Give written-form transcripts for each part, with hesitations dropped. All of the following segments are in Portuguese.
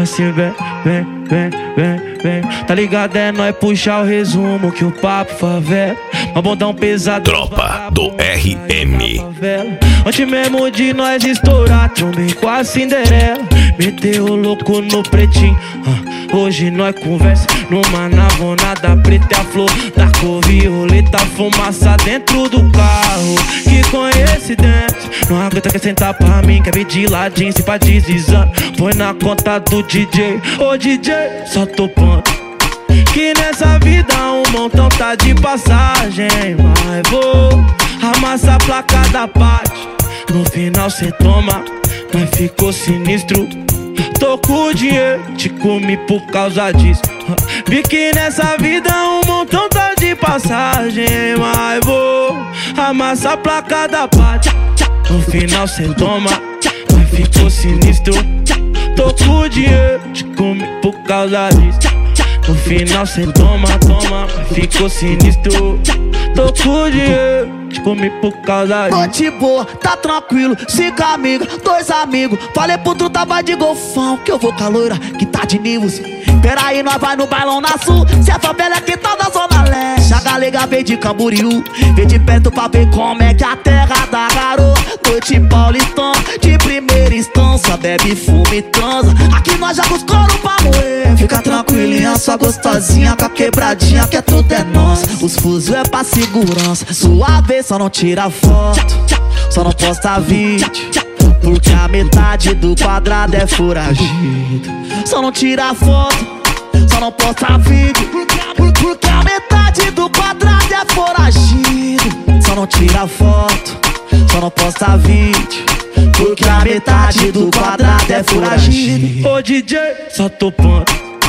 assim, vem, vem, vem, vem, vem. Tá ligado, é nóis puxar o resumo que o papo favela. Uma bondão pesado. Tropa do RM. Antes mesmo de nós estourar, trombei com a Cinderela. Meteu o louco no pretinho. Hoje nós conversa numa navonada preta, a flor da cor violeta, fumaça dentro do carro. Que coincidência, não aguenta quer sentar pra mim, quer vir de ladinho, se pá deslizando. Põe na conta do DJ, ô DJ, só topando. Que nessa vida um montão tá de passagem, mas vou amassar a placa da parte. No final cê toma, mas ficou sinistro. Tô com o dinheiro, te comi por causa disso. Vi que nessa vida um montão tá de passagem, mas vou amassar a placa da parte. No final cê toma, mas ficou sinistro. Tô com o dinheiro, te comi por causa disso. No final cê toma, toma, mas ficou sinistro. Tô com o dinheiro, te comi por causa disso. Tô de boa, tá tranquilo, cinco amigas, dois amigos. Falei pro truta, vai de golfão, que eu vou com a loira, que tá de nivos. Peraí, nós vai no bailão na sul, se a favela é que tá na zona leste. A galega veio de Camboriú, veio de perto pra ver como é que a terra da garoa. Noite paulistana, de primeira instância, bebe, fuma e transa. Aqui nós joga os coros pra moer. Fica tranquilinha, só gostosinha, com a quebradinha que é tudo é nosso. Os fuzil é pra segurança, sua vez só não tira foto, só não posta vídeo, porque a metade do quadrado é foragido. Só não tira foto, só não posta vídeo, porque a metade do quadrado é foragido. Só não tira foto, só não posta vídeo, porque a metade do quadrado é foragido. Ô DJ, só topando.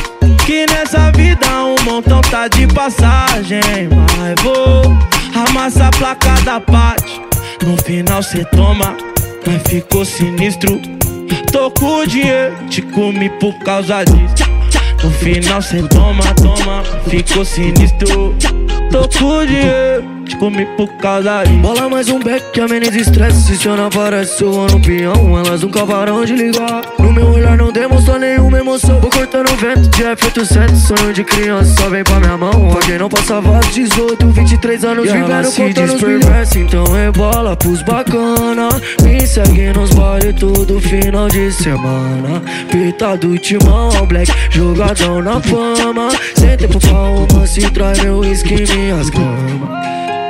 Que nessa vida um montão tá de passagem, mas vou amassar a placa da parte. No final cê toma, mas ficou sinistro. Tô com o dinheiro, te comi por causa disso. No final cê toma, toma, ficou sinistro. Tô com o dinheiro, te comi por causa disso. Bola mais um beck que a menos estresse. Se eu não aparece, eu vou no peão. Elas nunca param de ligar. No meu olhar não demonstra nenhuma emoção. Vou cortando o vento de F87. Sonho de criança só vem pra minha mão. Pra quem não passava dos 18, 23 anos vivendo contando os bilhetes. Então rebola pros bacana. Me segue nos baile todo final de semana. Pita do timão ao black, jogadão na fama. Sem tempo pra uma, se traz meu whisky e minhas camas.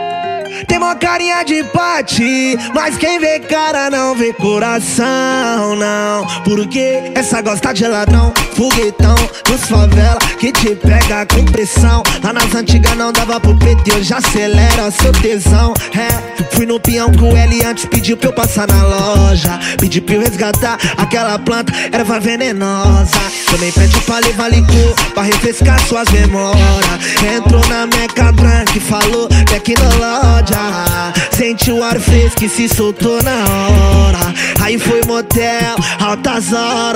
Tem mó carinha de empate, mas quem vê cara não vê coração, não. Porque essa gosta de ladrão, foguetão nos favela que te pega com pressão. Lá nas antigas não dava pro PT, hoje acelera seu tesão. Fui no peão que o L antes pediu pra eu passar na loja. Pedi pra eu resgatar aquela planta, erva venenosa. Também pede pra levar licor, pra refrescar suas memórias. Entrou na Meca Branca e falou tecnologia. Sentiu o ar fresco e se soltou na hora. Aí foi motel, altas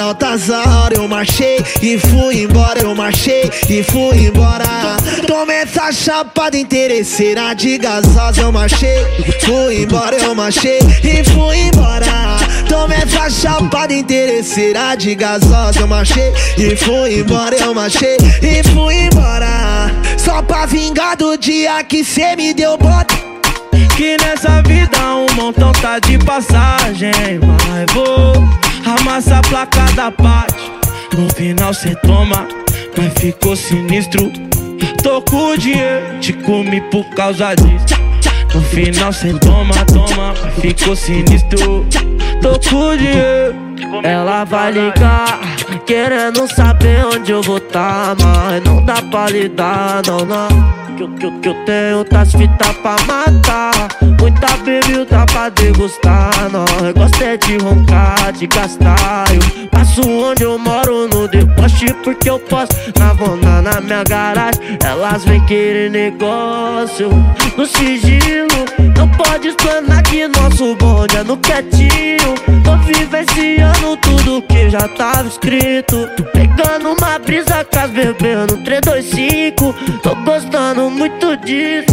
horas eu marchei e fui embora, eu marchei e fui embora. Tomei essa chapada interesseira de gasosa, eu marchei, fui embora, eu marchei e fui embora. Tomei essa chapada interesseira de gasosa, eu marchei e fui embora, eu marchei e fui embora. Só pra vingar do dia que cê me deu bota. Que nessa vida um montão tá de passagem, mas vou amassar a placa da parte. No final cê toma, mas ficou sinistro. Tô com o dinheiro, te comi por causa disso. No final cê toma, toma, mas ficou sinistro. Tô com o dinheiro. Ela vai ligar, querendo saber onde eu vou tá, mas não dá pra lidar, não. Que eu tenho das fitas pra matar. Muita bebida pra degustar. Nós gosta é de roncar, de gastar. Eu passo onde eu moro no deboche, porque eu posso. Navona na minha garagem, elas vêm querer negócio no sigilo. Não pode explanar que nosso bonde é no quietinho. Tô vivenciando tudo que já tava escrito. Pegando uma brisa, cas bebendo 325. Tô gostando muito disso.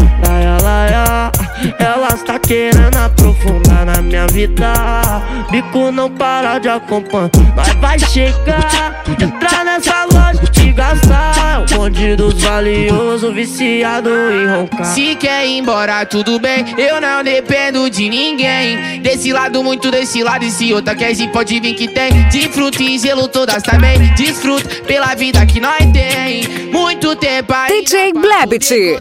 Elas tá querendo aprofundar na minha vida. Bico não para de acompanhar. Nós vai chegar, entrar bandidos valiosos, viciado em roncar. Se quer ir embora, tudo bem, eu não dependo de ninguém. Desse lado, muito desse lado, e se outra quer ir, pode vir que tem. De fruta e gelo todas também, desfruto pela vida que nós tem. Muito tempo aí DJ Blebit.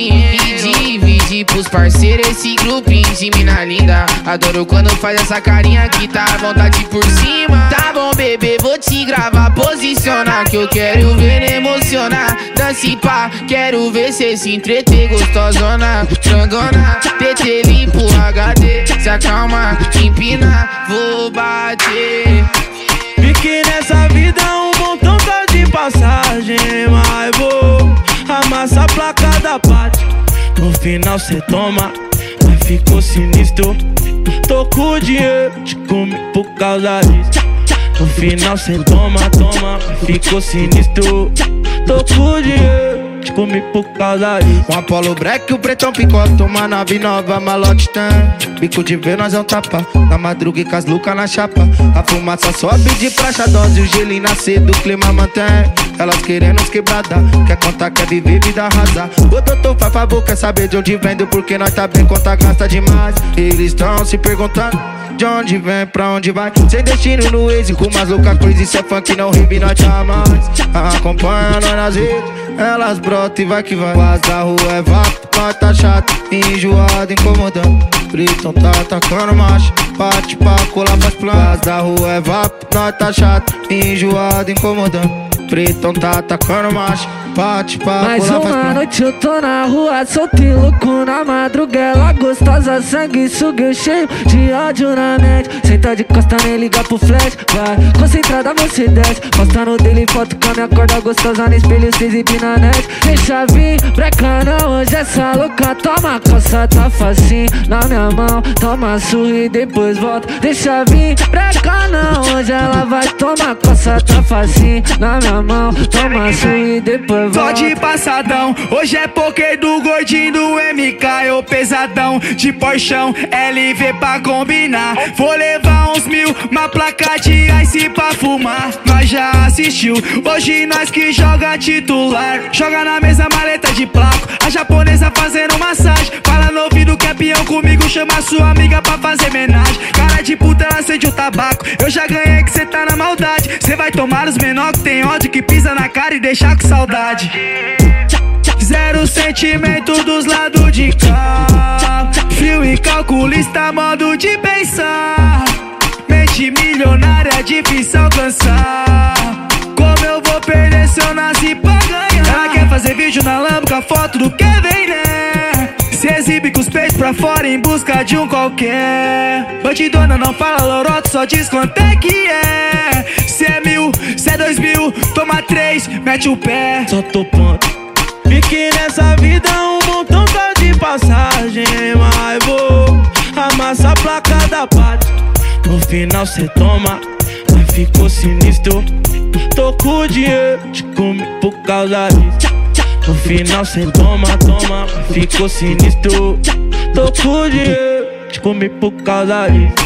Divide pros parceiros esse grupinho de mina linda. Adoro quando faz essa carinha que tá à vontade por cima. Tá bom, bebê, vou te gravar, posicionar, que eu quero ver emocionar. Dance pá, quero ver cê se entreter, gostosona, frangona. TT limpo HD, se acalma, empina, vou bater. Vi que nessa vida um montão tá de passagem, mas vou amassar a placa da pátria. No final cê toma, mas ficou sinistro. Tô com o dinheiro, te comi por causa disso. No final cê toma, mas ficou sinistro. Tô com o dinheiro, te comi por causa disso. Um Apollo Black, o pretão picote, uma nave nova, malote tem. Bico de ver, nós é um tapa. Na madruga e com as lucas na chapa. A fumaça sobe de praxa, dose, o gelinho nascer do clima mantém. Elas querendo os quebrada, quer contar, quer viver, vida arrasar. O doutor faz favor, quer saber de onde vem, do porquê nós tá bem, conta, gasta demais. Eles estão se perguntando de onde vem, pra onde vai. Sem destino no Waze, com umas loucas crazy. Se é funk, não rime, nós jamais. Acompanha nós nas redes, elas brotam e vai que vai. Quase da rua é vapo, nós tá chato, enjoado, incomodando. Preto tá atacando macho, bate pra colar, faz plano. Quase da rua é vapo, nós tá chato, enjoado, incomodando. Preto tá atacando macho, bate pra colar, faz plano. Mais uma noite eu tô na rua, solto e louco na madrugada. Gostosa, sangue, suga, cheio de ódio na mente. Senta de costa, nem liga pro flash. Vai, concentrada você desce. Postando dele foto com a minha corda gostosa no espelho, se exibe na net. Deixa vir, breca não, hoje essa louca toma coça, tá facinho na minha mão. Toma surra e depois volta. Deixa vir, breca não, hoje ela vai tomar coça, tá facinho na minha mão. Toma surra e depois volta. Tô de passadão, hoje é poker do gordinho do MK. Eu pesadão, de porchão, LV pra combinar. Vou levar uns 1000, uma placa de ice pra fumar. Nós já assistiu, hoje nós que joga titular. Joga na mesa maleta de placo, a japonesa fazendo massagem. Fala no ouvido que é peão comigo, chama sua amiga pra fazer homenagem. Cara de puta, ela acende o tabaco, eu já ganhei que cê tá na maldade. Cê vai tomar os menor que tem ódio, que pisa na cara e deixar com saudade. Zero sentimento dos lados de cá. Frio e calculista, modo de pensar. Mente milionária é difícil alcançar. Como eu vou perder se eu nasci pra ganhar? Ela quer fazer vídeo na lama com a foto do Kevin, né? Se exibe com os peitos pra fora em busca de um qualquer. Bandidona não fala loroto, só diz quanto é que é. Se é 1000, se é 2000, toma 3, mete o pé. Só tô ponto. Vi que nessa vida um montão tá de passagem, mas vou amassar a placa da pátria. No final cê toma, mas ficou sinistro. Tô com o dinheiro, te comi por causa disso. No final cê toma, mas ficou sinistro. Tô com o dinheiro, te comi por causa disso.